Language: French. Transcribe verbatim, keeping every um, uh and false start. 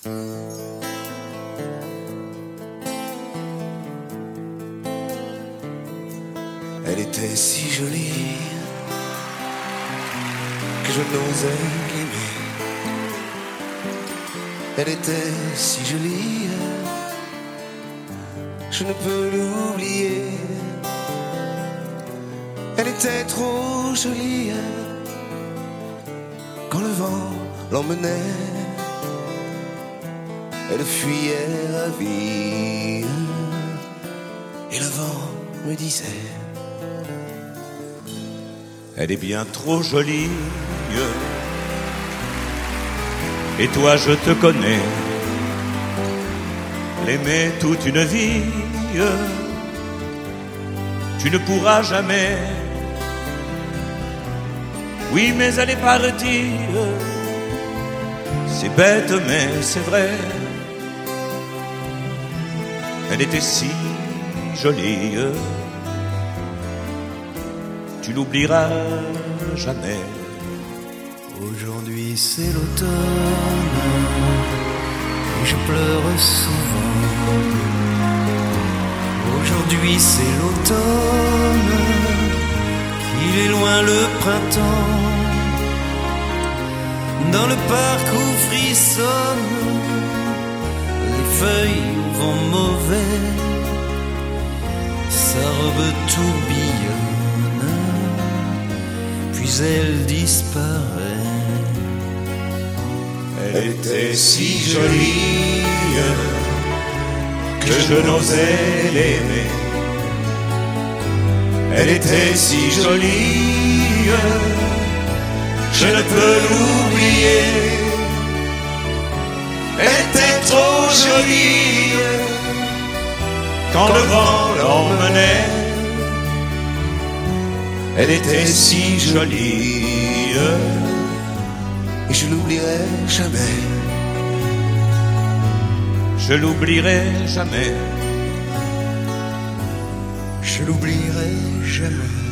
Elle était si jolie que je n'osais l'aimer. Elle était si jolie, je ne peux l'oublier. Elle était trop jolie quand le vent l'emmenait. Elle fuyait ravie et le vent me disait: elle est bien trop jolie. Et toi je te connais, l'aimer toute une vie, tu ne pourras jamais. Oui, mais elle est partie, c'est bête mais c'est vrai. Elle était si jolie, tu l'oublieras jamais. Aujourd'hui c'est l'automne et je pleure souvent. Aujourd'hui c'est l'automne, qu'il est loin le printemps. Dans le parc où frissonnent les feuilles au vent mauvais, sa robe tourbillonne, puis elle disparaît. Elle était si jolie que je n'osais l'aimer. Elle était si jolie, je ne peux l'oublier. Elle était trop jolie quand le vent l'emmenait. Elle était si jolie et je l'oublierai jamais. Je l'oublierai jamais. Je l'oublierai jamais.